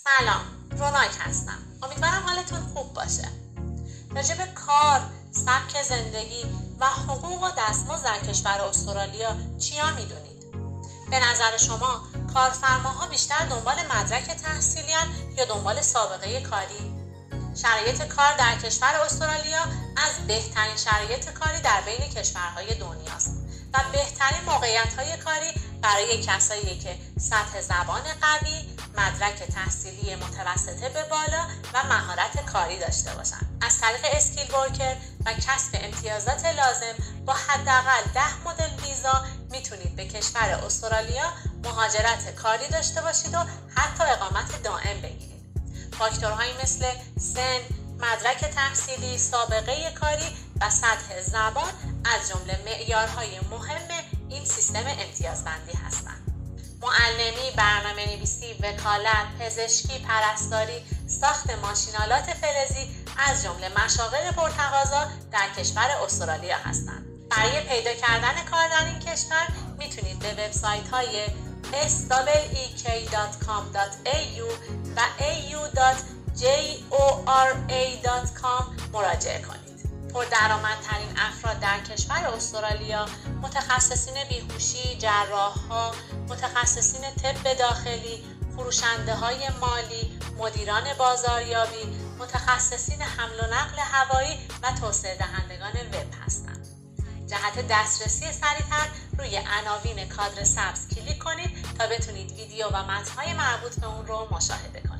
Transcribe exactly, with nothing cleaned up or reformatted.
سلام، روناک هستم. امیدوارم حالتون خوب باشه. راجع به کار، سبک زندگی و حقوق و دستمزد در کشور استرالیا چیا میدونید؟ به نظر شما کارفرماها بیشتر دنبال مدرک تحصیلی‌اند یا دنبال سابقه کاری؟ شرایط کار در کشور استرالیا از بهترین شرایط کاری در بین کشورهای دنیاست و بهترین موقعیت‌های کاری برای کسایی که سطح زبان قوی، مدرک تحصیلی متوسطه به بالا و مهارت کاری داشته باشند. از طریق اسکیل ورکر و کسب امتیازات لازم با حداقل ده مدل ویزا میتونید به کشور استرالیا مهاجرت کاری داشته باشید و حتی اقامت دائم بگیرید. فاکتورهایی مثل سن، مدرک تحصیلی، سابقه کاری و سطح زبان از جمله معیارهای مهم این سیستم امتیازبندی هستند. معلمی، برنامه‌نویسی، وکالت، پزشکی، پرستاری، ساخت ماشین‌آلات فلزی از جمله مشاغل پرتقاضا در کشور استرالیا هستند. برای پیدا کردن کار در این کشور میتونید به وبسایت‌های اس ای کی دات کام دات ای یو و ای یو دات جورا دات کام مراجعه کنید. پردرآمدترین افراد در کشور استرالیا متخصصین بیهوشی، جراح‌ها، متخصصین طب داخلی، فروشنده‌های مالی، مدیران بازاریابی، متخصصین حمل و نقل هوایی و توسعه دهندگان وب هستند. جهت دسترسی سریع‌تر روی عناوین کادر سبز کلیک کنید تا بتونید ویدیو و متن‌های مربوط به اون رو مشاهده کنید.